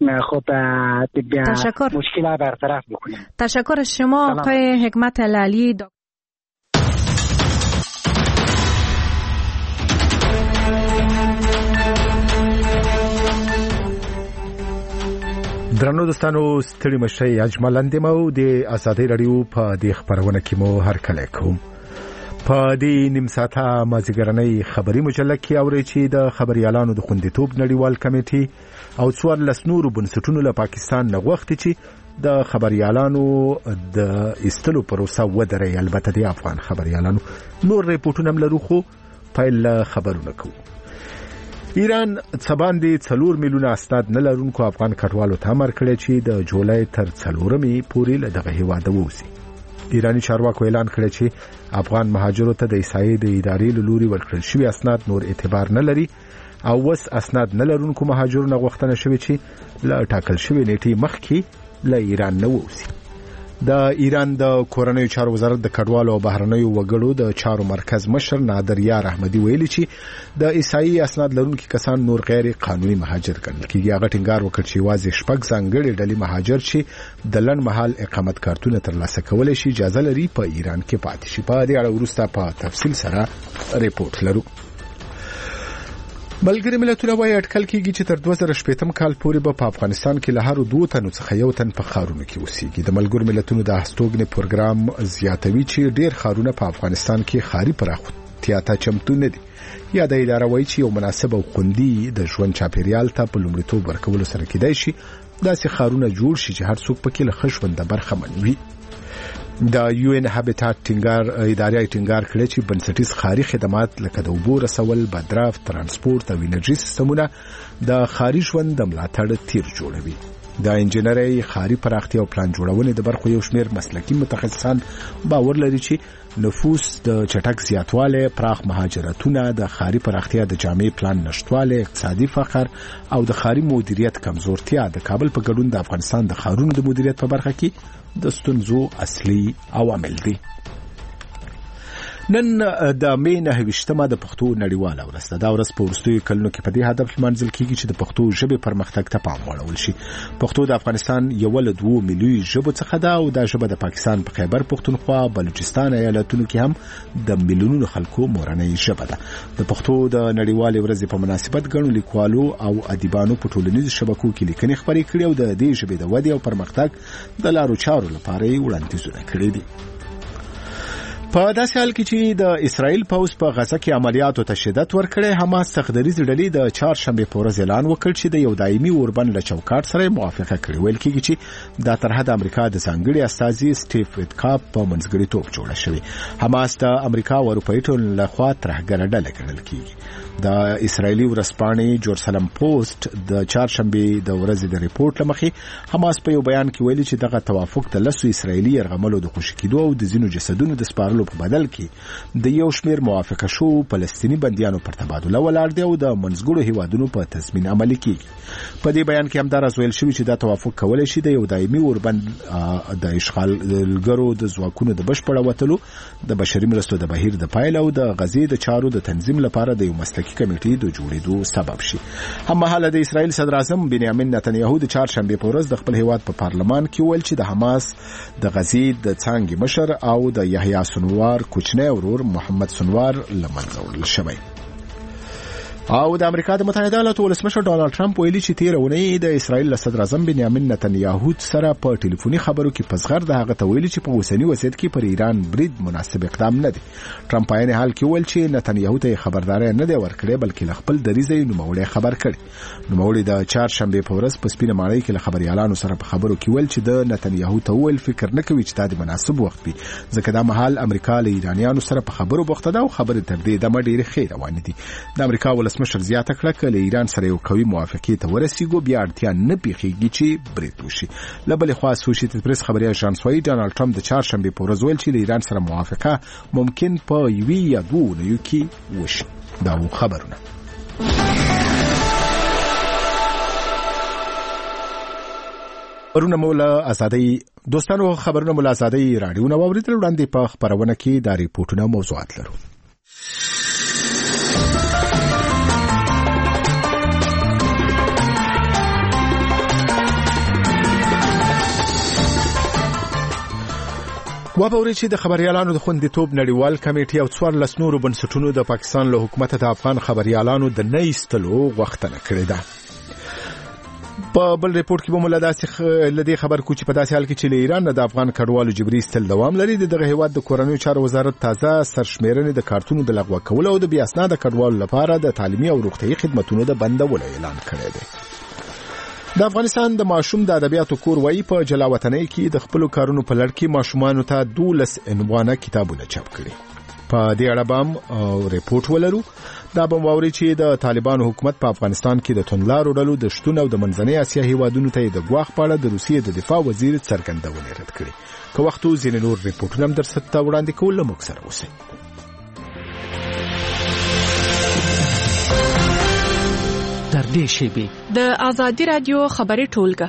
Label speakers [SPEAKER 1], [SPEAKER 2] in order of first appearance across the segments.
[SPEAKER 1] خب مشکلات برطرف بکنیم.
[SPEAKER 2] تشکر از شما آقای حکمت العلی.
[SPEAKER 3] درنو دوستانو ستړي مشي اجملند مو د ازادي رادیو په د خبرونه کې مو هر کله کوم په دې نیم ساعته مازیګرنۍ خبري مجله کې اوري چې د خبريالانو د خوندیتوب نړیوال کمیټې او څوار لسنورو بنسټونو له پاکستان نه غوښتي چې د خبريالانو د استلو پروسه ودرې. البته د افغان خبريالانو نور ریپورتونه لرو خو پیل خبرونه کوو. ایران څباندې 4 میلیونه اسناد نه لرونکو افغان کډوالو ته امر کړی چې د جولای تر 4مې پورې له دغه هیواد ووځي. ایرانی چارواکو اعلان کړی چې افغان مهاجرو ته د ایسایي د ادارې له لوري ورکړل شوی اسناد نور اعتبار نه لري او وس اسناد نه لرونکو مهاجرو نه غوښتنه شوې چې له ټاکل شوی نیټې مخکې له ایران نه ووځي. د ایران د کورنیو چارو وزارت د کډوالو او بهرنیو وګړو د چارو مرکز مشر نادر یار احمدی ویلي چې د ایسایي اسناد لرونکو کسان نور غیر قانوني مهاجر ګڼل کیږي. هغه ټینګار وکړ چې واځي شپږ ځانګړي ډلې مهاجر چې د لن محل اقامت کارتونه ترلاسه کولای شي اجازه لري په ایران کې پاتې شي. په دې اړه وروسته په تفصیل سره ریپورت لرو. ملګری ملتونه وايي اټکل کیږي چې تر 2018 کال پورې به په افغانستان کې له هر 2 تنو څخه یو تن په خارونو کې اوسېږي. د ملګرو ملتونو د هستوګنې پروګرام زیاتوي چې ډېر خارونه په افغانستان کې خاري پراختیا ته چمتو نه دي. یا د اداره وايي چې یو مناسب او خوندي د ژوند چاپیریال ته په لومړیتوب ورکولو سره کېدای شي داسې خارونه جوړ شي چې هر څوک پکې له ښه ژوند برخمن وي. د یو ان هابټات ادارې ټینګار کړی چې بنسټیز خاري خدمات لکه د اوبو رسول، بدرافت، ترانسپورت او انرژي سیستمونه د خاري ژوند د ملاتړ تیر جوړوي. د انجنیري خاري پراختیا او پلان جوړونې د برخو یو شمېر مسلکي متخصصان باور لري چې نفوس د چټک زیاتواله، پراخ مهاجرتونه، د خاري پراختیا د جامع پلان نشټواله، اقتصادي فقر او د خاري مدیریت کمزورتیا د کابل په ګډون د افغانستان د خارونو د مدیریت په برخه کې د ستونزو اصلي عوامل دي. نن د مې 9 د پښتو نړیواله ورځ ده. دا ورځ په وروستیو کلونو کې په دې هدف لمانځل کیږي چې د پښتو ژبې پرمختګ ته پام واړول شي. پښتو د افغانستان یو له 2 ملیوني ژبو څخه ده او دا ژبه د پاکستان په خیبر پښتونخوا، بلوچستان ایالتونو کې هم د میلیونونو خلکو مورنۍ ژبه ده. د پښتو د نړیوالې ورځې په مناسبت ګڼو لیکوالو او ادیبانو په ټولنیزو شبکو کې لیکنې خپرې کړې او د دې ژبې د ودې او پرمختګ د لارو چارو لپاره وړاندیزونه کړي دي. په داسې حال کې چې د اسرائیل پوځ په غزه کې عملیاتو ته شدت ورکړی، حماس سختدریز ډلې د چهارشنبه په ورځ اعلان وکړ چې د یو دایمي اوربند له چوکاټ سره موافقه کړې. ویل کېږي چې دا طرحه د امریکا د ځانګړي استازي سټیف ویټکاپ په منځګړیتوب جوړه شوې. حماس د امریکا او اروپایي ټولنې لخوا ترهګره ډله ګڼل کېږي. د اسرایلی ورځپاڼې جورسلم پوسټ د چهارشنبه د ورځې د ریپورت لمخې حماس په یو بیان کې ویلي چې دغه توافق د لسو اسرایلی يرغملو د خوشی کېدو او د ځینو جسدونو د سپارلو په بدل کې د یو شمېر موافقه شو فلسطینی بنديانو پر تبادله ولاړ دی او د منځګړو هیوادونو په تضمین عملي کیږي. په دې بیان کې هم دا راځویل شوی چې دا توافق کولای شي د یو دایمي اوربند د اشغالګرو د ځواکونو د بشپړ وټلو د بشري مرستو د بهیر د پایله او د غزې د چارو د تنظیم لپاره د یو مسلکي کمیټې د جوړېدو سبب شي. هممهاله د اسرائیل صدر اعظم بنیامین نتنیاهو د چهارشنبه په ورځ د خپل هیواد په پارلمان کې ویل چې د حماس د غزې د څانګې مشر او د یحیی سنوار کوچنی ورور محمد سنوار لمنځه وړل شوی. او د امریکا د متحده ایالاتو ولسمشر ډانلډ ټرمپ ویلي چې تیر اونۍ د اسرائیل صدر اعظم بنیامین نتنیاهو سره په ټلیفوني خبرو کې پسغر د هغه ته ویلي چې په اوسنی وضعیت کې پر ایران برید مناسب اقدام نه دی. ټرمپ په حال کې ویل چې نتنیاهو ته خبرداري نه دی ورکړې بلکې خپل دریځ نوموړی خبر کړي. نوموړی د چهارشنبه په ورځ په سپینه ماڼۍ کې خبريالانو سره په خبرو کې ویل چې د نتنیاهو ته ویل فکر نه کوي چې دا د مناسب وخت وي ځکه دا مهال امریکا له ایرانیانو سره په خبرو بوخته ده او خبرې تر دې دمه ډېرې ښې روانې دي. د امریکا ولسمشر زیاته کړه چې له ایران سره یو قوي موافقه ته ورسیږو بیا اړتیا نه پیخیږي چې برید وشي. لبل خو اسوسییټډ پریس خبري اژانس وايي ډانلډ ټرمپ د چهارشنبه په ورځ ویل چې له ایران سره موافقه ممکن په یوې یا دوه اونیو کې وشي. دا خبرونه مولا ازادي دوستانو خبرونه مولا ازادي رادیو نو اوریدل وړاندې په خبرونه کې د ریپورتونو موضوعات لرو. وبوري چې د خبريالانو د خوندیتوب نړیوال کمیټې او 14 نورو بنسټونو د پاکستان له حکومت د افغان خبريالانو د نه ایستلو غوښتنه کړې ده. په بل ریپورت کې به موږ لدې خبر کوو چې په داسې حال کې چې له ایران د افغان کډوالو جبري ایستل دوام لري، دغه هیواد د کورنیو چارو وزارت تازه سرشمیرنې د کارتونو د لغوه کولو او د بیا اسناد کډوالو لپاره د تعلیمي او روغتیايي خدماتو د بندولو اعلان کړی دی. د افغانستان د ماشوم د ادبیاتو کور وایي په جلاوطنۍ کې د خپل کارونو په لړ کې ماشومانو ته 12 عنوانه کتابونه چاپ کړي. په دې اړه به ریپورت ولرو. دا به واوري چې د طالبانو حکومت په افغانستان کې د توندلارو ډلو د شتون او د منځنۍ اسیا هیوادونو ته د ګواښ په اړه د روسیې د دفاع وزیر څرګندونه رد کړې. که وخت ځینې نور ریپورتونه هم درته وړاندې کوو، موږ سره اوسئ.
[SPEAKER 4] در دې شیبې
[SPEAKER 2] د آزادي رادیو خبري ټولګه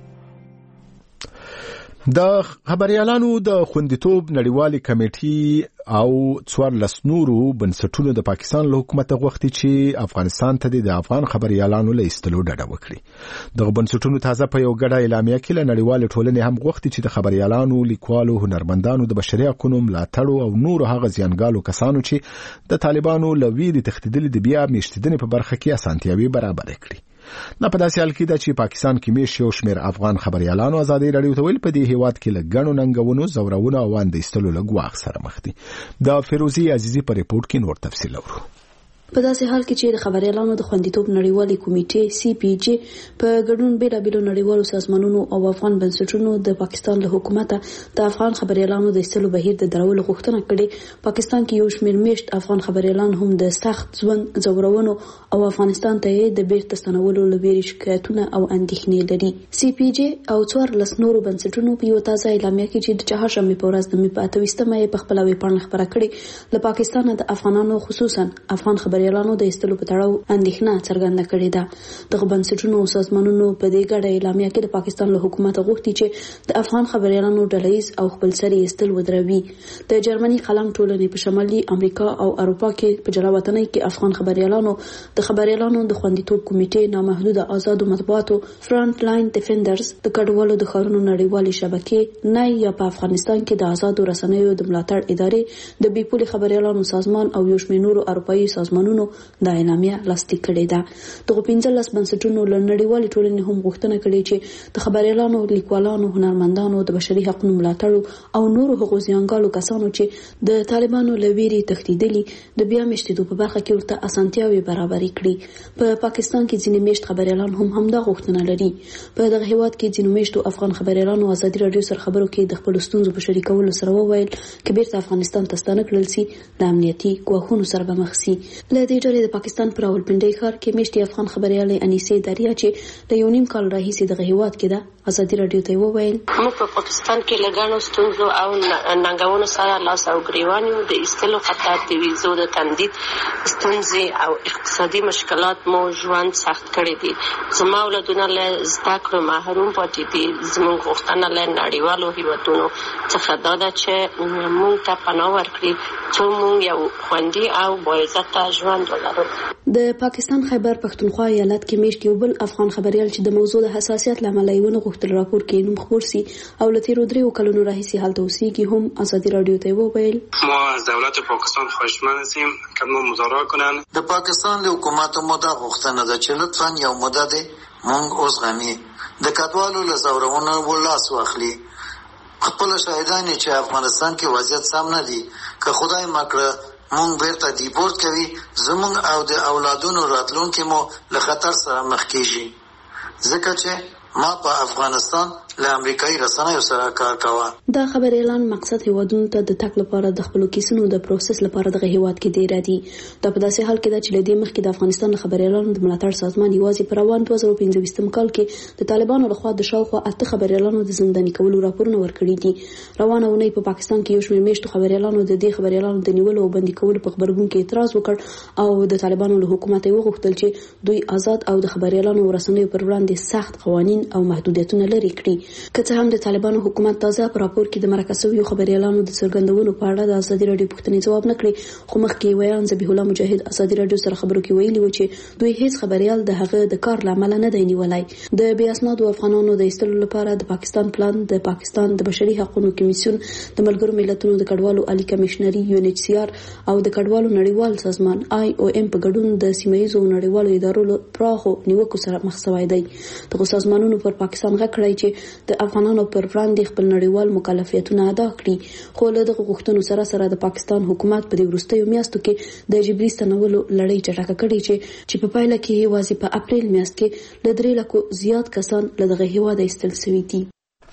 [SPEAKER 3] د خبريالانو د خوندیتوب نړیوالې کمیټې او 14 نورو بنسټونو د پاکستان له حکومت غوښتي چې افغانستان ته د افغان خبريالانو له ایستلو ډډه وکړي. د بنسټونو تازه په یو ګډه اعلامیه کې له نړیوال ټولنې هم غوښتي چې د خبريالانو، لیکوالو، هنرمندانو، د بشري حقوقو ملاتړو او نورو هغه زیانګالو کسانو چې د طالبانو له ویرې تښتېدلي د بیا میشتېدنې په برخه کې اسانتیاوي برابر کړي. نه په داسې حال کې ده چې پاکستان کې میش یو شمېر افغان خبريالانو ازادي رادیو ته ویل په دې هیواد کې لګڼو ننګونو، زورونو او اندېستلو له ګواښ سره مخ دي. د فیروزي عزیزي په ریپورت کې نور تفصیل اورو.
[SPEAKER 5] په داسې حال کې چې د خبريالانو د خوندیتوب نړیوالې کمیټې CPJ په ګډون بیلابیلو نړیوالو سازمانونو او افغان بنسټونو د پاکستان له حکومت د افغان خبريالانو د ایستلو بهیر د درولو غوښتنه کړې. پاکستان کې یو شمېر میشت افغان خبريالان هم د سخت ژوند، زورونو او افغانستان ته د بیرته ستنولو لپاره شکایتونه او اندېښنې لري. CPJ او 14 نورو بنسټونو په یو تازه اعلامیه کې چې د چهارشنبې په ورځ د مې په 28مه په خپل ویبپاڼه خبره کړې، له پاکستان د افغانانو خصوصا افغان خبريالانو د ایستلو په تړاو اندېښنه څرګنده کړې ده. د بنسټونو او سازمانونو په دې ګډه اعلامیه کې د پاکستان له حکومت غوښتي چې د افغان خبريالانو ډلهیز او خپلسري ایستل ودروي. د جرمني قلم ټولنې په شمالي امریکا او اروپا کې په جلاوطنۍ کې افغان خبريالانو د خبريالانو د خوندیتوب کمیټې، نامحدود آزادو مطبوعاتو، فرانټ لاین ډیفندرز، د کډوالو د ښارونو نړیوالې شبکې، نه یا په افغانستان کې د آزادو رسنیو د ملاتړ ادارې، د بیپولي خبريالانو سازمان او یو شمېر نورو اروپایي سازمانونو د اعلامیه لاسلیک کړې ده. دغه 15 بنسټونو له نړیوالې ټولنې هم غوښتنه کړې چې د خبريالانو، لیکوالانو، هنرمندانو، د بشري حقوقو ملاتړ او نورو حقوق زیانګالو کسانو چې د طالبانو له ویرې تښتېدلي د بیا میشتېدو په برخه کې ورته اسانتیاوي برابرې کړي. په پاکستان کې ځینې میشت خبريالان هم همدا غوښتنه لري. په دغه هیواد کې ځینو میشتو افغان خبريالانو آزادي رادیو سره خبرو کې د خپل ستونزو په شریکولو سره وویل چې بیرته افغانستان ته ستانه کړل سي د امنیتي ګواښونو سره به مخ سي. له دې ډلې د پاکستان پر راولپنډۍ ښار کې میشتې افغان خبريالې انیسې دریا چې د یو نیم کال راهیسې دغه هیواد کې ده آزادي رادیو ته وویل
[SPEAKER 6] موږ په پاکستان کې لګانو ستونزو او ننګونو سره لاس او ګریوان یو. د ایستلو خطر، د ویزو د تمدید ستونزې او اقتصادي مشکلات مو ژوند سخت کړی دي. زما اولادونه له زده کړو محروم پاتې دي. زموږ غوښتنه له نړیوالو هیوادونو څخه دا ده چې موږ ته پناه ورکړي څو موږ یو خوندي او باعزته ژوند ولرو.
[SPEAKER 5] د پاکستان خیبر پښتونخوا ایالت کې میشت یو بل افغان خبريال چې د موضوع د حساسیت لامل یې ونه غوښتل راپور کې نوم خبر سي او له تیرو 3 کلونو راهیسې حالت اوسېږي هم آزادي رادیو ته وویل
[SPEAKER 7] ما از دولت پاکستان خواهشمند هستیم که ما مذاکره کنن.
[SPEAKER 8] د پاکستان له حکومت مدد غوښتنه ده چې لطفاً یو مدد مونږ اوس غمي د کډوالو له زورونو ولاس واخلي. خپل شاهدان چې افغانستان کې وضعیت سم نه دي که خدای مکړه مونږ بیرته دیپورت کوي، زمونږ او د اولادونو راتلونکي مو له خطر سره مخ کیږي. ځکه چې ما په افغانستان له امریکایي رسنیو سره کار کاوه.
[SPEAKER 5] دا خبر اعلان مقصد هیوادونو ته د تک لپاره د خپل کیسونو د پروسس لپاره دغه هیواد کې دی راځي. دا په داسې حال کې ده چې لدې مخکې د افغانستان خبر اعلان د ملاتړ سازمان یوازې پر روان 2015 کال کې د طالبانو لخوا د شاوخوا 8 خبر اعلانو د زنداني کولو راپورونه ورکړي دي. روانه ونې په پاکستان کې یو شمېر میشتو خبر اعلانو د دې خبر اعلانو د نیولو او بندي کولو په خبرګون کې اعتراض وکړ او د طالبانو له حکومت یې وغوښتل چې دوی آزاد او د خبر اعلانو رسنیو پر وړاندې سخت قوانين قوانین او محدودیتونه لري کړي. که څه هم د طالبانو حکومت تازه په راپور کې د مرکه شویو خبريالانو د څرګندونو په اړه د ازادي رادیو پوښتنې ځواب نه کړی، خو مخکې ویان ذبیح الله مجاهد ازادي رادیو سره خبرو کې ویلي و چې دوی هیڅ خبريال د هغه د کار لامل نه دی نیولای. د بې اسنادو افغانانو د ایستلو لپاره د پاکستان پلان د پاکستان د بشري حقوقو کمیسیون، د ملګرو ملتونو د کډوالو عالی کمشنري UNHCR او د کډوالو نړیوال سازمان IOM په ګډون د سیمه‌ییزو نړیوالو ادارو پراخو نیوکو سره مخ شوی دی. دغه سازمانونو پر پاکستان غږ کړی چې د افغانانو پر وړاندې خپل نړیوال مکلفیتونه ادا کړي، خو له دغه غوښتنو سره د پاکستان حکومت په دې وروستیو میاشتو کې د جبري ستنولو لړۍ چټکه کړې چې په پایله کې یوازې په اپریل میاشت کې له 3 لکو زیات کسان له دغه هیواده ایستل شوي دي.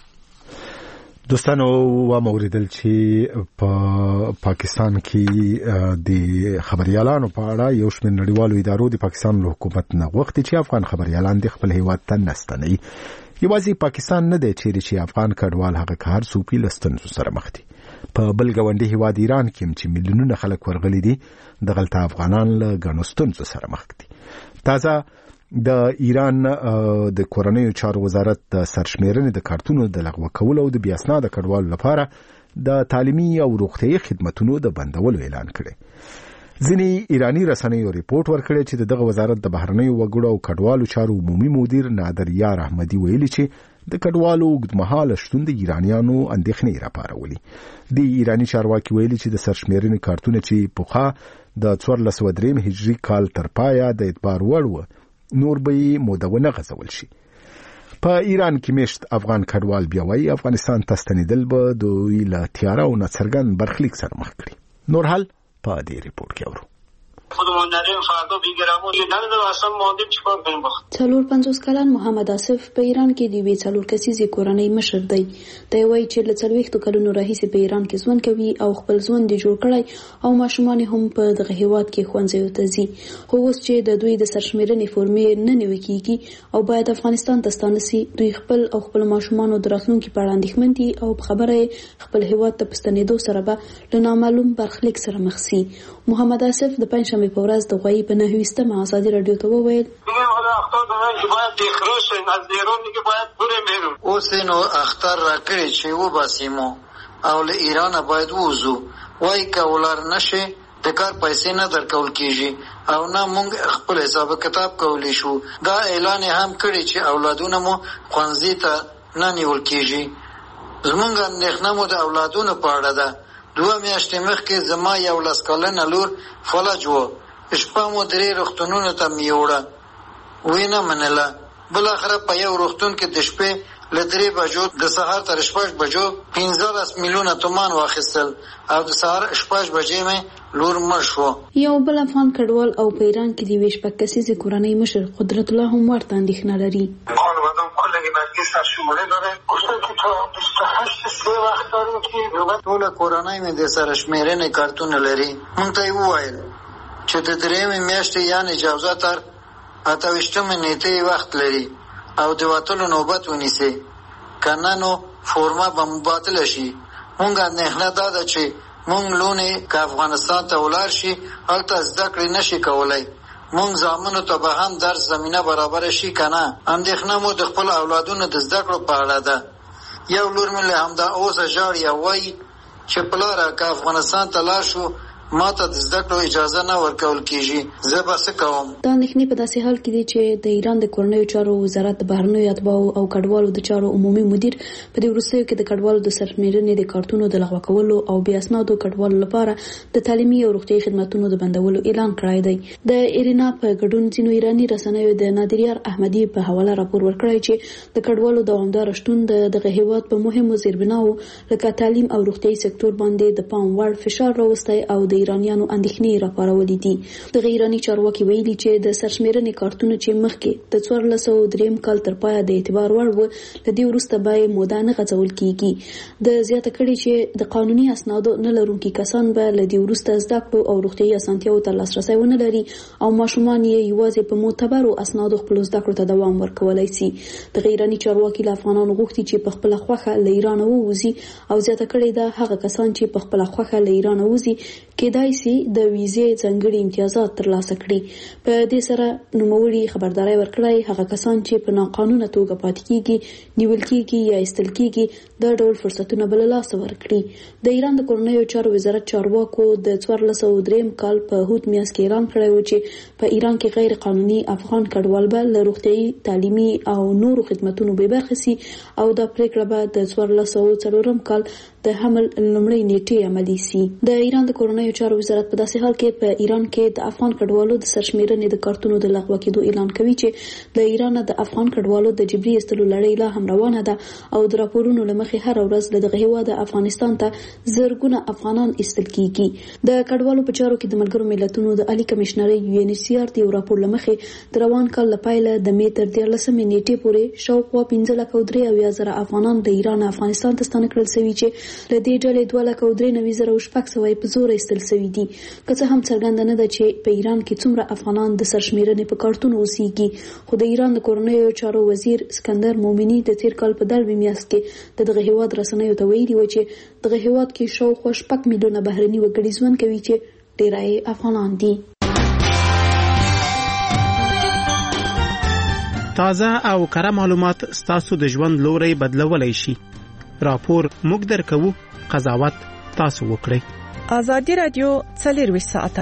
[SPEAKER 3] دوستانو و موریدل چې په پاکستان کې د خبريالانو په اړه یو شمېر نړیوالو ادارو د پاکستان له حکومت نه غوښتي چې افغان خبريالان د خپل هیواد ته نستنوي. یوازې پاکستان نه دی چې افغان کډوال هغه کار سوپی لستنځو سره مخ دي. په بل ګاونډي هیواد ایران کې چې میلیونونه خلک ورغلي دي، د غلطه افغانان له ګڼو ستونزو سره مخ دي. تازه د ایران د کورنیو چارو وزارت د سرشمیرنې د کارتونو د لغوه کولو او د بې اسناده کډوالو لپاره د تعلیمي او روغتیايي خدماتونو د بندولو اعلان کړی. ځینې ایرانی رسنیو ریپورت ورکړی چې دغه وزارت د بهرنیو وګړو او کډوالو چارو عمومي مدیر نادر یار احمدي ویلي چې د کډوالو اوږدمهاله شتون د ایرانیانو اندېښنې راپاروي. د ایرانی چارواکي ویلي چې د سرشمیرنې کارتونه چې پخوا د 1403 هجري کال تر پایه د اعتبار وړ و، نور به مودونه غځول شي. په ایران کې مشت افغان کډوال بیا وايي افغانستان ته ستنېدل به دوی له تیاره او ناڅرګند برخلیک سره مخ کړي. نور حال په دې ریپورت کې اورو.
[SPEAKER 9] خودمون نداریم فردا بیگرامون نمیدونم اصلا ماندیم چیکار کنیم.
[SPEAKER 5] 450 کلن محمد آصف په ایران کې د یوې 4 کسیزې کورنۍ مشر دی. دی وایي چې له 40 کلونو راهیسې په ایران کې ژوند کوي او خپل ژوند یې جوړ کړی او ماشومان هم په دغه هیواد کې ښوونځیو ته ځي. خو اوس چې د دوی د سرشمیرنې فورمې نه نیول کیږي او باید افغانستان ته ستانه سي، دوی خپل او خپل ماشومانو د راتلونکي په اړه اندېښمن دي او په خبره خپل هیواد ته په ستنېدو سره به له نامعلوم برخلیک سره مخ سي. محمد آصف د پنځشنبې په ورځ د غوی په 9 ازادي رادیو ته وویل
[SPEAKER 8] اوس نو اختر راکړي چې و باسیمو او له ایران باید ووزو، وای کولار نشي د کار پیسې نه درکول کیږي او نه مونږ خپل حساب کتاب کولی شو. دا اعلان هم کړی چې اولادونه مو ښوونځي ته نه نیول کیږي. زمونږ اندېښنه مو د اولادونو په اړه ده. 2 میاشتې مخکې زما 11 کلنه لور فلج و، شپه مو 3 روغتونونو ته میوړه، وینه منله. بل اخره په یو روغتون کې د شپې له 3 بجو د سهار تر 6 بجو 15 میلیونه تومان واخیستل او د سهار 6 بجې مې لور مړ شو.
[SPEAKER 5] یو بل افغان کډوال او په ایران کې د 20 کسیزې کورنۍ مشر قدرت الله هم ورته اندېښنه لري.
[SPEAKER 8] ټوله کورنۍ مې د سرشمیرنې کارتونه لري. مونږ ته یې وویل چې د 3 میاشتې یعنې جوزه تر 28 نیټې وخت لري او د وتلو نوبت ونیسي، کنه نو فورمه به مبادله شي. مونږ اندېښنه دا ده چې مونږ لونې که افغانستان ته ولاړ شي هلته زده کړې نشي کولی، مونږ زامنو ته به هم درس زمینه برابر شي کنه. اندېښنه مو د خپل اولادونو د زده کړو په اړه ده. یو لور مې له همدا اوسه ژاړي او وایي چې پلاره که افغانستان ته لاړ شو ما ته د زده کړو اجازه نه ورکول کیږي، زه به څه کوم.
[SPEAKER 5] دا اندېښنې په داسې حال کې دي چې د ایران د کورنیو چارو وزارت د بهرنیو اتباعو او کډوالو د چارو عمومي مدیر په دې وروستیو کې د کډوالو د سرشمیرنې د کارتونو د لغوه کولو او بې اسنادو کډوالو لپاره د تعلیمي او روغتیايي خدماتونو د بندولو اعلان کړی دی. د ایرینا په ګډون ځینو ایرانی رسنیو د نادر یار احمدي په حواله راپور ورکړی چې د کډوالو دوامدار شتون دغه هیواد په مهمو زیربناو لکه تعلیم او روغتیايي سکتور باندې د پام وړ فشار راوستی او د ایرانیانو اندېښنې راپارولې دي. د ایرانی چارواکي ویلي چې د سرشمیرنې کارتونه چې مخکې د 1403 کال تر پایه د اعتبار وړ و، له دې وروسته به موده نه غځول کیږي. د زیاته کړي چې د قانوني اسنادو نه لرونکي کسان به له دې وروسته زده کړو او روغتیايي اسانتیاوو ته لاسرسی ونه لري او ماشومان یې یوازې په معتبرو اسنادو خپل زده کړو ته دوام ورکولای شي. د ایرانی چارواکي له افغانانو غوښتي چې په خپل خوخه له ایران ووځي او زیاته کړي دا هغه کسان چې په خپل خوخه له ایران ووځي کېدای شي د ویزې ځانګړي امتیازات ترلاسه کړي. په دې سره نوموړي خبرداري ورکړی هغه کسان چې په ناقانونه توګه پاتې کیږي، نیول کیږي یا ایستل کیږي د ډول فرصتونه بل لاس ورکړي. د ایران د کورنیو چارو وزارت چارواکو د 1403 کال په هوت میاشت کې اعلان کړی و چې په ایران کې غیر قانوني افغان کډوال به له روغتیايي، تعلیمي او نورو خدماتونو بې برخې سي او دا پریکړه به د 1404 کال د حمل لومړۍ نیټې عملي سي. د ایران د کورنیو چارو وزارت په داسې حال کې په ایران کې د افغان کډوالو د سرشمیرنې د کارتونو د لغوه کېدو اعلان کوي چې د ایران د افغان کډوالو د جبري ایستلو لړۍ لا هم روانه ده او د راپورونو له مخې هر ورځ له دغه هیواد افغانستان ته زرګونه افغانان ایستل کیږي. د کډوالو په چارو کې د ملګرو ملتونو د عالی کمشنرۍ UNHCR د راپور له مخې د روان کال له پیله د می تر 13 نیټې پورې شاوخوا 15,03,000 افغانان د ایران افغانستان ته ستانه کړل شوي چې له دې ډلې 2,93,600 په زور ایستل شوي دي. که څه هم څرګنده نه ده چې په ایران کې څومره افغانان د سرشمیرنې په کارتونو اوسېږي، خو د ایران د کورنیو چارو وزیر اسکندر مومني د تیر کال په دلمې میاشت کې د دغه هیواد رسنیو ته ویلي و چې دغه هیواد کې شاوخوا 6 میلیونه بهرني وګړي ژوند کوي چې ډیری افغانان دي.
[SPEAKER 10] تازه او کره معلومات ستاسو د ژوند لوري بدلولای شي. راپور موږ درکوو، قضاوت تاسو وکړئ.
[SPEAKER 2] ازادي رادیو 24 ساعته.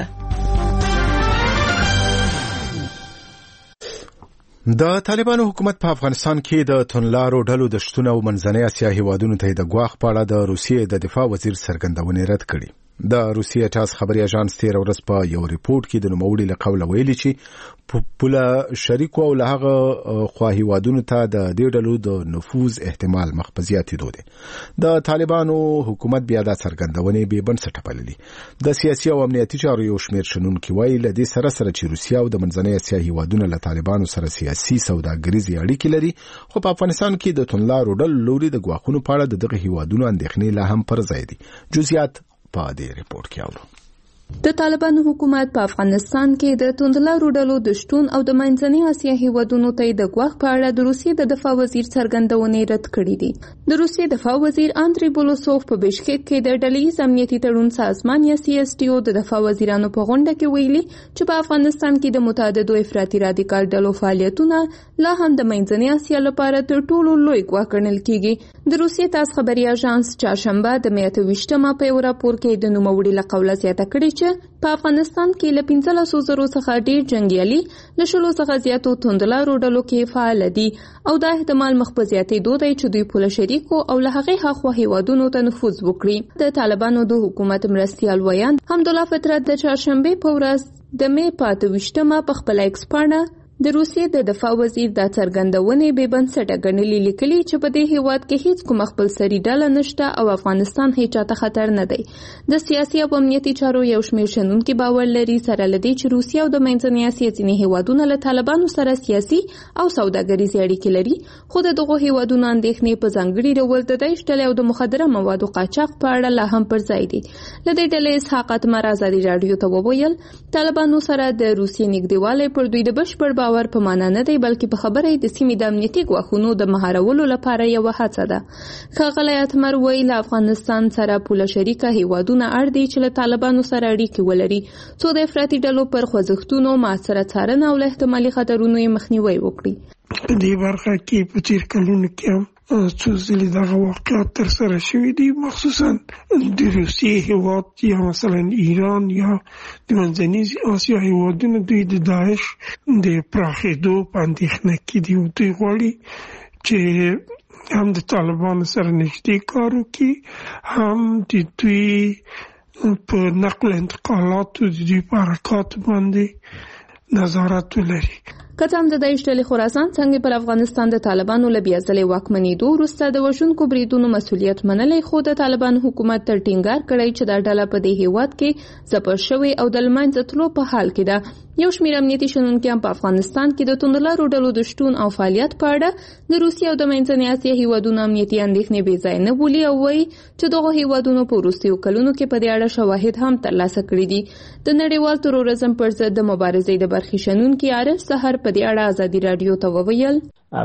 [SPEAKER 3] د طالبانو حکومت په افغانستان کې د تونلارو ډلو د شتون او منځنۍ اسیا هیوادونو ته د ګواښ په اړه د روسیې د دفاع وزیر څرګندونې رد کړې. د روسیې ټاس خبري اژانس تیر ورځ په یو ریپورت کې د نوموړي له قوله ویلي چې پوله شریکو او له هغه خوا هیوادونو ته د دې ډلو د نفوذ احتمال مخ په زیاتېدو دی. د طالبانو حکومت بیا دا څرګندونې بې بنسټه بللي. د سیاسي او امنیتي چارو یو شمېر شنونکي وایي له دې سره چې روسیه او د منځنۍ اسیا هیوادونه له طالبانو سره سیاسي سوداګریزي اړیکې لري، خو په افغانستان کې د تونلارو ډلو لوري د ګواښونو په اړه دغه هیوادونو اندېښنې لا هم پر ځای دي. جزئیات په دې ریپورت کې اورو.
[SPEAKER 11] د طالبانو حکومت په افغانستان کې د توندلارو ډلو د شتون او د منځنۍ اسیا هیوادونو ته د ګواښ په اړه د روسیې د دفاع وزیر څرګندونې رد کړې دي. د روسیې دفاع وزیر اندری بولوسوف په بشکک کې د ډله‌ییز امنیتي تړون سازمان یا CSTO د دفاع وزیرانو په غونډه کې ویلي چې په افغانستان کې د متعددو افراطي رادیکال ډلو فعالیتونه لا هم د منځنۍ اسیا لپاره تر ټولو لوی ګواښ ګڼل کیږي. د روسیې تاس خبري اژانس چهارشنبه د 28 په یو راپور کې د نوموړي له قوله زیاته کړې چې په افغانستان کې له 15,000 څخه ډیر جنگیالي له 10 څخه زیاتو توندلارو ډلو کې فعال دي او دا احتمال مخ په زیاتېدو دی چې دوی پوله شریکو او له هغې هاخوا هیوادونو ته نفوذ وکړي. د طالبانو د حکومت مرستیال ویان حمدالله فطرت د چهارشنبه په ورځ د می 28 په خپل ایکس پاڼه د روسیې د دفاع وزیر د څرګندونې بې بنسټه ګڼلې لیکلي چې په دې هیواد کې هیڅ کوم خپلسري ډله نشته او افغانستان هیڅ چاته خطر نه دی. د سیاسي او امنیتي چارو یو شمېر شنونکي باور لري سره لدی چې روسیه او د منځنۍ اسیا ځینې هیوادونه له طالبانو سره سیاسي او سوداګریزي اړیکې لري، خو د دغو هیوادونو اندېښنې په ځانګړي ډول د داعش ډلې او د مخدره موادو قاچاق په اړه لا هم پر ځای دي. له دې ډلې اسحاق اتمر ازادي راډیو ته وویل طالبانو سره د روسیې نږدېوالی پر دوی د بشپړ باور په معنا نه دی، بلکې په خبره د سیمې د امنیتي ګواښونو د مهارولو لپاره یو هڅه ده. ښاغلی اتمر وایي له افغانستان سره پوله شریکه هیوادونه اړ دي چې له طالبانو سره اړیکې ولري څو د افراطي ډلو پر خوځښتونو مؤثره څارنه او له احتمالي خطرونو یې مخنیوی وکړي.
[SPEAKER 12] په دې برخه کې په تیر کلونو کې هم څو ځلې دغه واقعات ترسره شوي دي، مخصوصا د روسیې هیواد یا مثلا ایران یا د منځنۍ اسیا هیوادونه دوی د داعش د پراخېدو په اندېښنه کې دي او دوی غواړي چې هم د طالبانو سره نږدې کار وکړي، هم د دوی په نقل انتقالاتو د دوی په حرکاتو باندې نظارت ولري.
[SPEAKER 11] که څه هم د داعش ډلې خراسان څنګه پر افغانستان د طالبانو له بیا ځلې واکمنېدو وروسته د وژونکو بریدونو مسؤلیت منلی، خو د طالبانو حکومت تر ټینګار کړی چې دا ډله په دې هیواد کې ځپل شوې او د له منځه تلو په حال کې ده. یو شمېر امنیتي شنونکي هم په افغانستان کې د توندلارو ډلو د شتون او فعالیت په اړه د روسیې او د منځنۍ اسیا هیوادونو امنیتي اندېښنې بې ځایه نه بولي او وایي چې دغو هیوادونو په وروستیو کلونو کې په دې اړه شواهد هم ترلاسه کړي دي. د نړیوال تروریزم پر ضد د مبارزې د برخې شنونکي عارف سحر په دې اړه ازادي راډیو ته وویل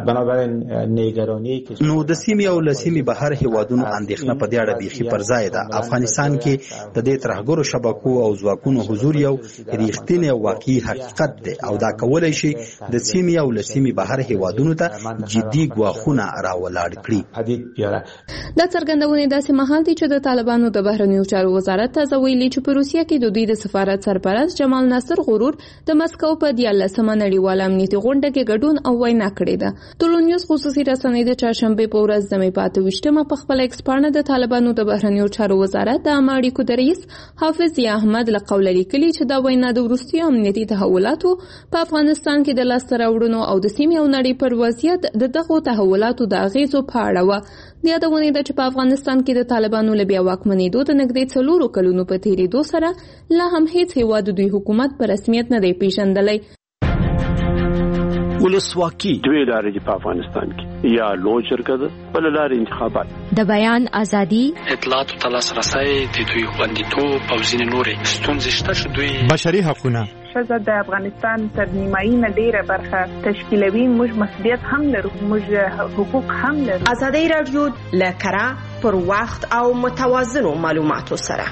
[SPEAKER 13] نو د سیمې او لسیمې بهر هیوادونو اندېښنه په دې اړه بیخي پر ځای ده. افغانستان کې د دې ترهګرو شبکو او ځواکونو حضور یو ریښتینی او واقعي حقیقت دی او دا کولای شي د سیمې او لسیمې بهر هیوادونو ته جدي ګواښونه راولاړ کړي.
[SPEAKER 11] دا څرګندونه داسې مهال دي چې د طالبانو د بهرنیو چارو وزارت تازه ویلي چې په روسیه کې د دوی د سفارت سرپرست جمال ناصر غرور د مسکو په 14مه نړیواله امنیتي غونډه کې ګډون او وینا کړې ده. ټولنیوز خصوصي رسنۍ د چهارشنبه په ورځ د مې په 28مه په خپل ایکس پاڼه د طالبانو د بهرنیو چارو وزارت د عامه اړیکو د رئیس حافظ ضیا احمد له قوله لیکلي چې دا وینا د وروستیو امنیتي تحولاتو په افغانستان کې د لاسته راوړنو او د سیمې او نړۍ پر وضعیت د دغو تحولاتو د اغیزو په اړه و. د یادونې ده چې په افغانستان کې د طالبانو له بیا واکمنېدو د نږدې 4 کلونو په تېرېدو سره لا هم هیڅ هیواد دوی حکومت په رسمیت نه دی پیژندلی.
[SPEAKER 14] ولسواکي دوی لارې په افغانستان کې یا لوی جرګه ده بل لارې انتخابات
[SPEAKER 15] د بیان ازادي
[SPEAKER 16] اطلاعات او لاسرسي د دوی خوندیتوب او ځینې نورې ستونزې شته چې دوی
[SPEAKER 17] بشري حقوقونه
[SPEAKER 2] ښځه د افغانستان تر نیمایي نه ډیره برخه تشکیلوي. موږ مسؤلیت هم لرو، موږ حقوق هم لرو.
[SPEAKER 18] ازادي راډیو له کره پر وخت او متوازنو معلوماتو سره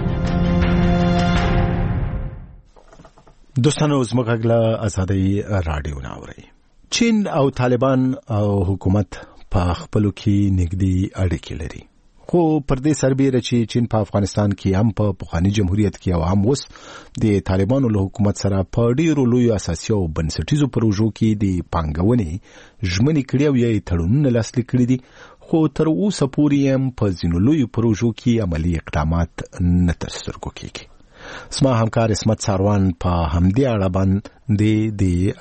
[SPEAKER 3] دوستانو زموږ له ازادي راډیو ناوړي. چین او طالبان او حکومت په خپلو کې نږدې اړیکې لري، خو پر دې سربېره چې چین په افغانستان کې هم په پخواني جمهوریت کې او هم اوس د طالبانو له حکومت سره په ډېرو لویو اساسي او بنسټیزو پروژو کې د پانګونې ژمنې کړي او یا تړونونه لاسلیک کړي دي، خو تر اوسه پورې هم په ځینو لویو پروژو کې عملي اقدامات نه تر سترګو کېږي. زما همکار اسمت ساروان په همدې اړه باندې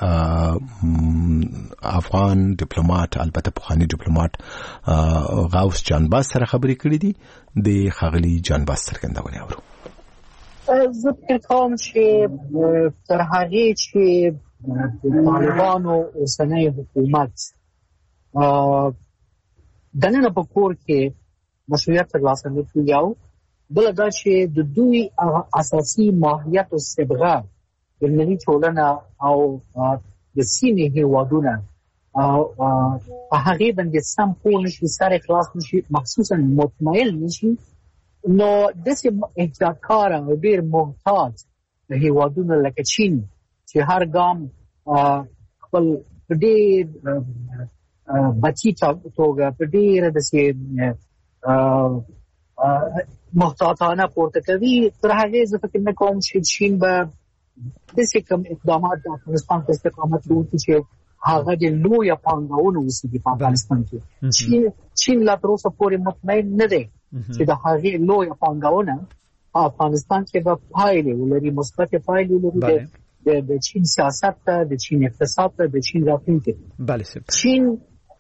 [SPEAKER 3] د افغان ډیپلوماټ البته پخوانی ډیپلوماټ غوث جانباز سره خبرې کړې دي. د ښاغلي جانباز څرګندونه اورو.
[SPEAKER 19] زه فکر کوم چې تر هغې چې طالبانو اوسنی حکومت دننه په کور کې مسؤلیت ترلاسه نه کړي، یو بل دا چې د دوی اساسي ماهیت او صبغه د ملي ټولنه او د سیمې هیوادونه په هغې باندې سم پوه نشي، سر خلاص نشي، مخصوصا مطمئن نشي، نو داسې احتیاطکاره او ډېر محتاط هیوادونه لکه چین چې هر ګام خپل په ډېر بچي توګه په ډېره داسې محتاطانه پورته کوي، تر هغې زه فکر نه کوم چې چین به داسې کوم اقدامات د افغانستان په استقامت وکړي چې هغه د لویو پانګونو وسیږي په افغانستان کې. چین لا تر اوسه پورې مطمئن نه دی چې د هغې لویو پانګونه په افغانستان کې به پایلې ولري، مثبت پایلې ولري د چین سیاست ته، د چین اقتصاد ته، د چین راتلونکي ته.
[SPEAKER 17] بله صاحب.
[SPEAKER 19] چین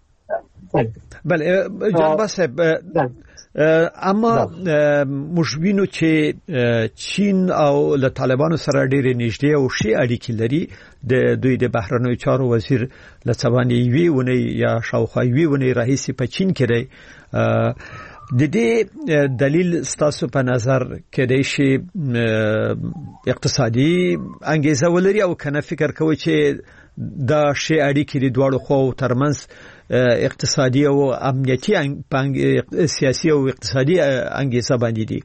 [SPEAKER 17] بله جانباز صاحب، اما موږ وینو چې چین او له طالبانو سره ډېرې نږدې او ښې اړیکې لري. د دوی د بهرنیو چارو وزیر له څه باندې یوې اونۍ یا شاوخوا یوې اونۍ راهیسې په چین کې دی. د دې دلیل ستاسو په نظر کېدای شي اقتصادي انګیزه ولري او کنه فکر کوئ چې دا ښې اړیکې د دواړو خواو ترمنځ اقتصادي او امنیتي سیاسي او اقتصادي انګیزه باندې دي؟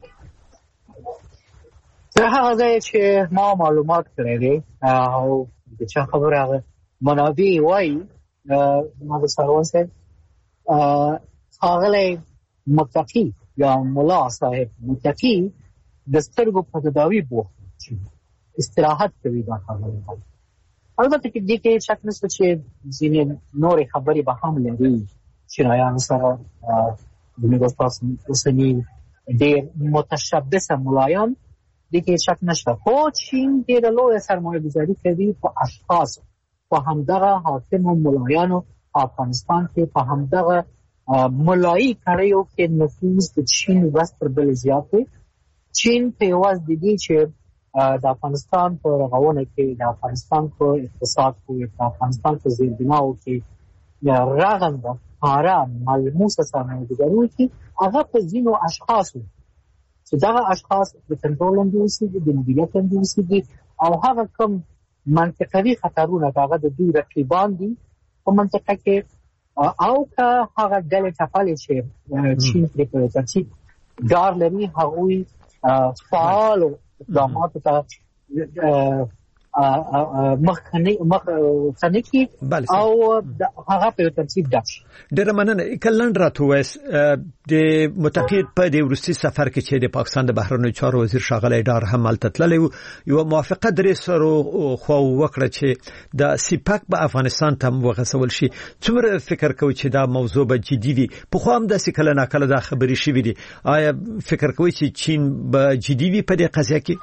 [SPEAKER 19] تر هغه ځایه چې ما معلومات کړی دی او د چا خبره هغه منابع وایي، ما د سروان صاحب ښاغلی متقي یا ملا صاحب متقي د سترګو په تداوي بوخت استراحت کوي. دا خبره البته کې دې کې شک نشته چې ځینې نورې خبرې به هم لري چینایانو سره، زموږ تاسو اوسني ډېر متشبثه ملایان، دې کې شک نشته. خو چین ډېره لویه سرمایه‌ګذاري کوي په اشخاص، په همدغه حاکمو ملایانو افغانستان کې، په همدغه ملایي کړیو کې نفوذ د چین ورځ تر بلې زیات دی. چین په یوازې د دې چې د افغانستان په رغونه کې، د افغانستان په اقتصاد کې، د افغانستان په زیربناو کې رغنده کاره ملموسه سرمایه‌ګذاري کې هغه په ځینو اشخاصو چې دغه اشخاص د کنټرول لاندې اوسېږي، د مدیریت لاندې اوسېږي او هغه کوم منطقوي خطرونه هغه د دوی رقیبان دي په منطقه کې او که هغه ډلې ټپلې چې چین پرې په ترتیب ډار لري هغوی فعال اقداماتو ته مخکنه کی او هغه په ترتیب داشي.
[SPEAKER 17] ډېر مننه. کلن راتوس د متحد په د روسي سفر کې چې د پاکستان د بهرنیو چارو وزیر شاغلی ډار هم تللی و، یو موافقه درې سره خو وکړه چې د سیپاک په افغانستان ته وغسول شي. څومره فکر کوي چې دا موضوع به جدي وي؟ په خو هم د کله ناکله دا خبرې شوې دي. آیا فکر کوي چې چین به جدي وي په دې قضیه کې؟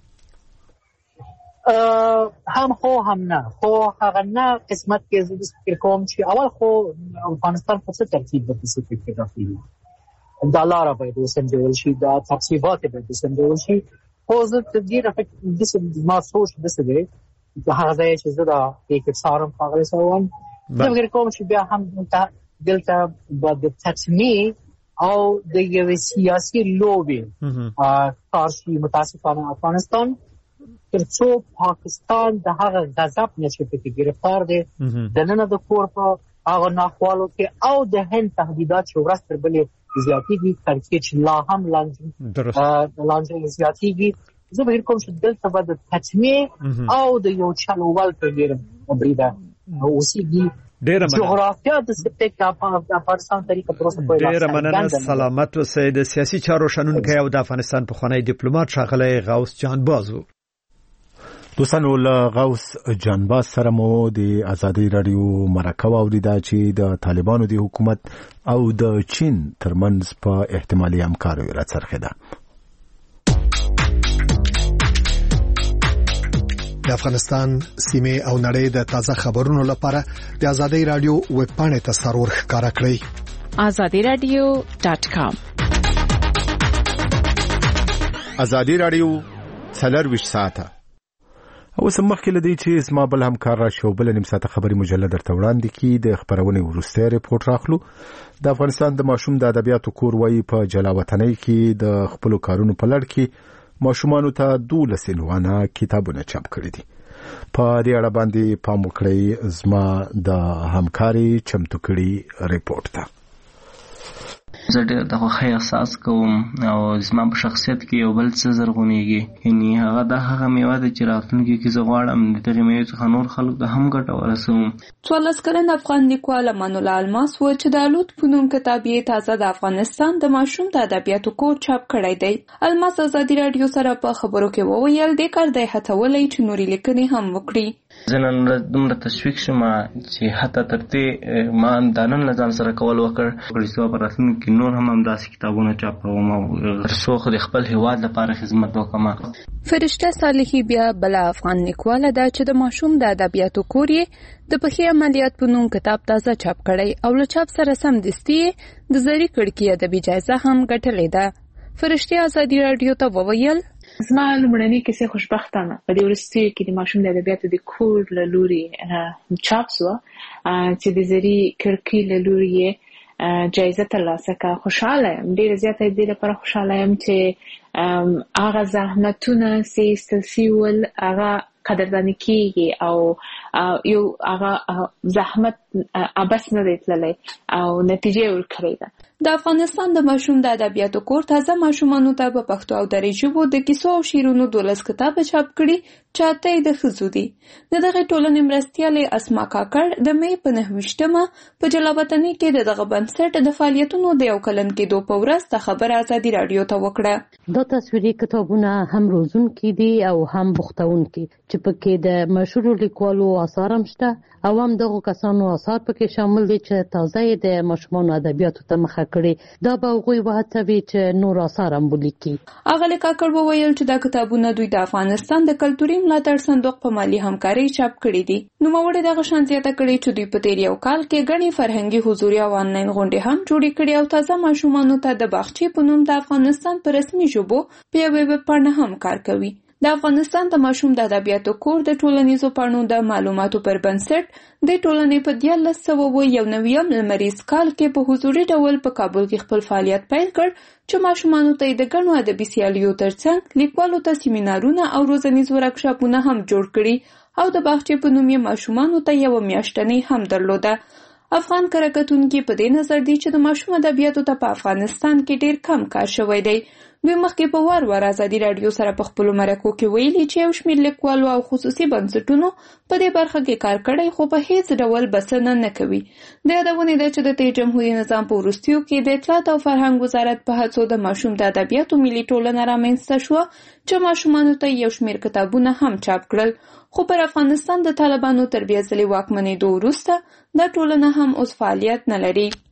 [SPEAKER 19] هم خو هم نه، خو هغه نه قسمت کې زه فکر کوم چې اول خو افغانستان په څه ترتیب د پسیفیک کې راځي، ډالر باید وسنجول شي، دا تقسیمات باید وسنجول شي. خو زه تدیر فکر ما سوچ دسه هغه ځای چې زه دا کې څارم هغه سوال زه فکر کوم چې بیا هم دلته د تطمیع او د یو سیاسي لوبي کارشي متاسفانه افغانستان ترڅو پاکستان د هغه غضب نشي پکې گرفتار دي د نن د کور په هغه ناخوالو کې او د هند تهدیدات چې ورستر بلې زیاتېږي ترکیه لا هم لاندې زیاتېږي. زه به کوم چې دلته به د تطمیع او د یو چلوول په ډیر بریده اوسېږي. جغرافیا د سپیک د افغانستان طریقه پروسه په
[SPEAKER 17] ډیر مننه. سلامت اوسئ. د سیاسي چارو شنونکی او د افغانستان پخوانی ډیپلوماټ ښاغلی غوث جانباز و.
[SPEAKER 3] دوستانو له غوث جانباز سره مو د ازادي رادیو مرکه واوریده چې د طالبانو د حکومت او د چین ترمنځ په احتمالي همکارۍ راڅرخېده.
[SPEAKER 15] د افغانستان سیمه او نړۍ د تازه خبرونو لپاره د ازادي رادیو ویب پاڼې ته سرور ښکارا کړئ.
[SPEAKER 20] azadiradio.com.
[SPEAKER 3] ازادي رادیو 24 ساعته. او سمخکې لدی چې اسما بل همکار را شو بل نیم ساعته خبري مجله درته وړاندې کی د خبرونه ورسته ریپورت راخلو. د افغانستان د ماشوم د ادبیاتو کور وایي په جلاوطنۍ کې د خپل کارونو په لړ کې ماشومانو ته 12 عنوانه کتابونه چاپ کړي دي. په دې اړه باندې پام وکړئ زما د همکاري چمتو کړي ریپورت ته.
[SPEAKER 21] زه ډېر د خوښۍ احساس کوم او زما په شخصیت کې یو بل څه زرغونېږي، یعنې هغه د هغه میوه ده چې راتلونکي کې زه غواړم د دغې میوې څخه نور خلکو ته هم ګټه ورسوم.
[SPEAKER 11] 14 کلن افغان لیکوال امان الله الماس و چې د الوت په نوم کتاب یې تازه د افغانستان د ماشوم د ادبیاتو کور چاپ کړی دی. الماس ازادي رادیو سره په خبرو کې وویل د کار د هڅولې چې نوري لیکنې هم وکړي.
[SPEAKER 21] زه نن دومره تشویق شوم چې حتی تر دې ما د نن له ځان سره کول وکړ چې په راتلونکي نور هم همداسې کتابونه چاپوم او ترڅو خو د خپل هیواد لپاره خدمت وکړم.
[SPEAKER 11] فرشته صالحي بیا بل افغان لیکواله ده چې د ماشوم د ادبیاتو کور یې د پخې عملیات په نوم کتاب تازه چاپ کړی او له چاپ سره سمدستي د زری کړکۍ ادبي جایزه هم ګټلې ده. فرشته ازادي رادیو ته وویل
[SPEAKER 2] زما لومړنۍ کیسه خوشبختانه په دې وروستیو کې د ماشوم د ادبیاتو د کور له لوري چاپ شوه چې د زری کړکۍ له لوري جایزه ترلاسه کړه. خوشاله یم، ډېره زیاته دې لپاره خوشاله یم چې هغه زحمتونه چې ایستل شول هغه قدرداني کیږي او یو هغه زحمت ابس نه دی تللی او نتیجه ورکړې ده.
[SPEAKER 11] د افغانستان د ماشوم د ادبیاتو کور تازه ماشومانو ته په پښتو او دري ژبو د کیسو او شعرونو 12 کتابه چاپ کړي چاته د خزو دي. دغه ټولنې مرستيالې اسما کاکړ د مې په 9مه په جلاوطنۍ کې دغه بنسټ د فعالیتونو د یو کلن کېدو په ورځ ته خبر ازادي رادیو ته وکړه.
[SPEAKER 22] دا تصویري کتابونه هم روزونکي دي او هم بوختونکي چې پکې د مشهور لیکوالو آثار هم شته او هم دغه کسانو آثار پکې شامل دي چې تازه د ماشومان ادبیاتو ته مخه کړي. دا به غوي وهڅوي چې نور آثار هم ولیکي.
[SPEAKER 11] اغلی کاکړ وویل چې دا کتابونه دوی د افغانستان د کلتوري ملاتړ صندوق په مالی همکارۍ چاپ کړي دي. نو موږ دغه شان زیاته کړي چې دوی په تیر یو کال کې غني فرهنګي حضوري او آنلاین غونډې هم جوړې کړي او تازه ماشومانو ته د باغچې په نوم د افغانستان په رسمي ژبو په ویب پاڼه هم کار کوي. د افغانستان د ماشوم د ادبیاتو کور د ټولنیزو پاڼو د معلوماتو پر بنسټ د ټولنې په 1991 لمریز کال کې په حضوري ډول په کابل کې خپل فعالیت پیل کړ چې ماشومانو ته د ګڼو ادبي سیالیو ترڅنګ لیکوالو ته سیمینارونه او روزنیز ورکشاپونه هم جوړ کړي او د باغچې په نوم یې ماشومانو ته یوه میاشتنۍ هم درلوده. افغان کارکتونکي په دې نظر دي چې د ماشوم ادبیاتو ته په افغانستان کې ډیر کم کار شوی دی. دوی مخکې په وار ازادي رادیو سره په خپلو مرکو کې ویلي چې یو شمېر لیکوالو او خصوصي بنسټونو په دې برخه کې کار کړی خو په هیڅ ډول بسنه نه کوي. د یادونې ده چې د تیر جمهوریت نظام په وروستیو کې د اطلاعات او فرهنګ وزارت په هڅو د ماشوم د ادبیاتو ملي ټولنه رامنځته شوه چې ماشومانو ته یو شمېر کتابونه هم چاپ کړل. خو پر افغانستان د طالبانو تر بیا ځلې واکمنېدو وروسته دا ټولنه هم اوس فعالیت نه لري.